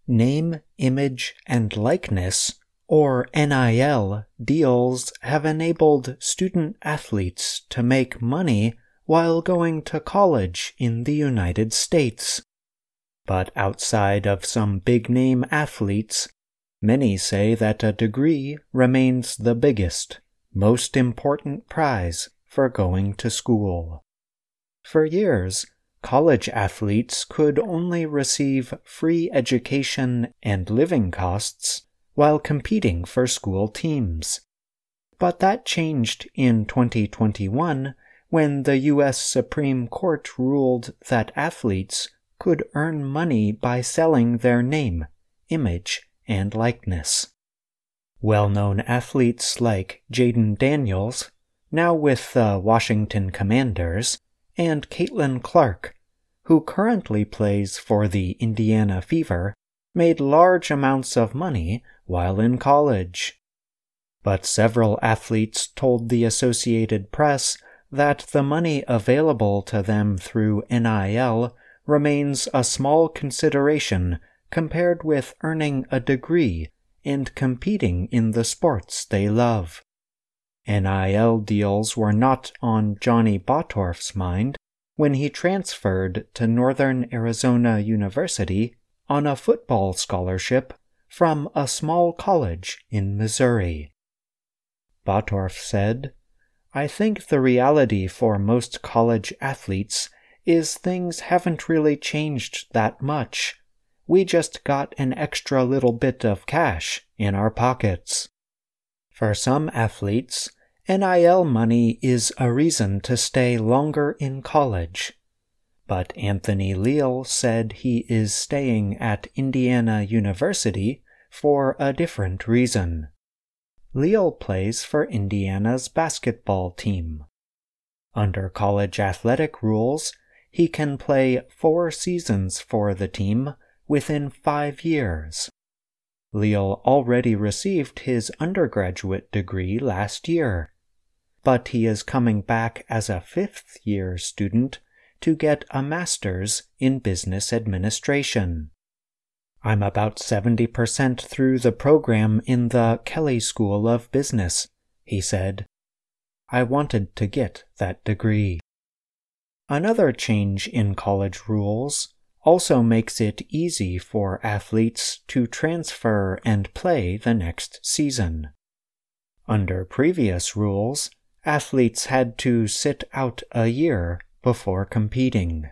Name, image, and likeness, or NIL, deals have enabled student-athletes to make money while going to college in the United States. But outside of some big-name athletes, many say that a degree remains the biggest, most important prize for going to school. For years, college athletes could only receive free education and living costs while competing for school teams. But that changed in 2021 when the U.S. Supreme Court ruled that athletes could earn money by selling their name, image, and likeness. Well-known athletes like Jaden Daniels, now with the Washington Commanders, and Caitlin Clark, who currently plays for the Indiana Fever, made large amounts of money while in college. But several athletes told the Associated Press that the money available to them through NIL remains a small consideration compared with earning a degree and competing in the sports they love. NIL deals were not on Johnny Bottorff's mind when he transferred to Northern Arizona University on a football scholarship from a small college in Missouri. Bottorff said, "I think the reality for most college athletes is things haven't really changed that much. We just got an extra little bit of cash in our pockets." For some athletes, NIL money is a reason to stay longer in college. But Anthony Leal said he is staying at Indiana University for a different reason. Leal plays for Indiana's basketball team. Under college athletic rules, he can play 4 seasons for the team within 5 years. Leal already received his undergraduate degree last year, but he is coming back as a 5th-year student to get a master's in business administration. "I'm about 70% through the program in the Kelley School of Business," he said. "I wanted to get that degree." Another change in college rules also makes it easy for athletes to transfer and play the next season. Under previous rules, athletes had to sit out a year before competing.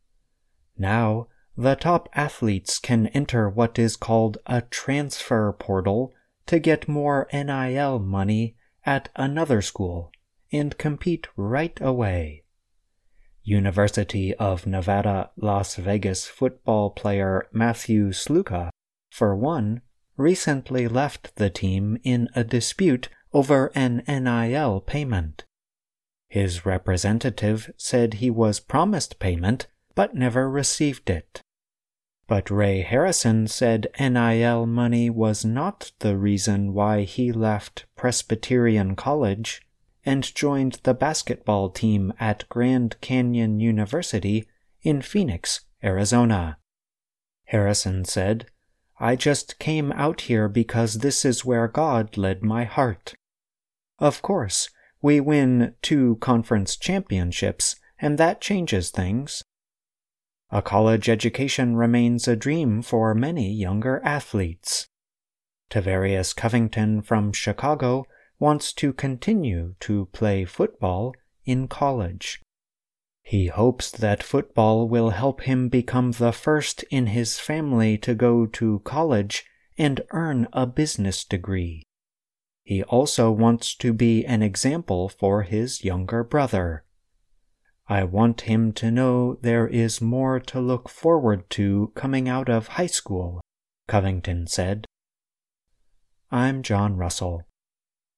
Now, the top athletes can enter what is called a transfer portal to get more NIL money at another school and compete right away. University of Nevada, Las Vegas football player Matthew Sluka, for one, recently left the team in a dispute over an NIL payment. His representative said he was promised payment but never received it. But Ray Harrison said NIL money was not the reason why he left Presbyterian College and joined the basketball team at Grand Canyon University in Phoenix, Arizona. Harrison said, "I just came out here because this is where God led my heart. Of course, we win 2 conference championships, and that changes things." A college education remains a dream for many younger athletes. Tavarius Covington from Chicago wants to continue to play football in college. He hopes that football will help him become the first in his family to go to college and earn a business degree. He also wants to be an example for his younger brother. "I want him to know there is more to look forward to coming out of high school," Covington said. I'm John Russell.